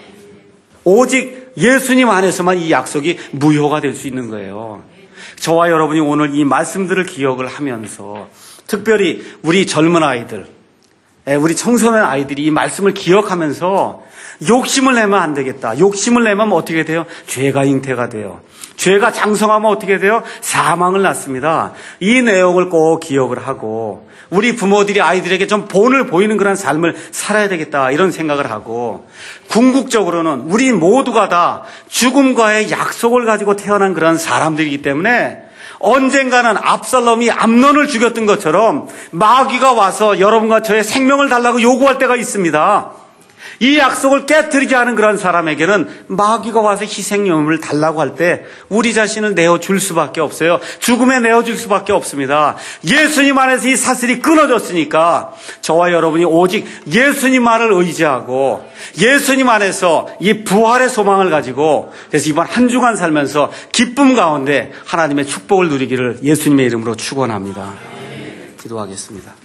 오직 예수님 안에서만 이 약속이 무효가 될 수 있는 거예요. 저와 여러분이 오늘 이 말씀들을 기억을 하면서 특별히 우리 젊은 아이들, 우리 청소년 아이들이 이 말씀을 기억하면서 욕심을 내면 안 되겠다. 욕심을 내면 어떻게 돼요? 죄가 잉태가 돼요. 죄가 장성하면 어떻게 돼요? 사망을 낳습니다. 이 내용을 꼭 기억을 하고 우리 부모들이 아이들에게 좀 본을 보이는 그런 삶을 살아야 되겠다 이런 생각을 하고 궁극적으로는 우리 모두가 다 죽음과의 약속을 가지고 태어난 그런 사람들이기 때문에 언젠가는 압살롬이 암논을 죽였던 것처럼 마귀가 와서 여러분과 저의 생명을 달라고 요구할 때가 있습니다. 이 약속을 깨뜨리지 않은 그런 사람에게는 마귀가 와서 희생명을 달라고 할 때 우리 자신을 내어줄 수밖에 없어요. 죽음에 내어줄 수밖에 없습니다. 예수님 안에서 이 사슬이 끊어졌으니까 저와 여러분이 오직 예수님만을 의지하고 예수님 안에서 이 부활의 소망을 가지고 그래서 이번 한 주간 살면서 기쁨 가운데 하나님의 축복을 누리기를 예수님의 이름으로 축원합니다. 기도하겠습니다.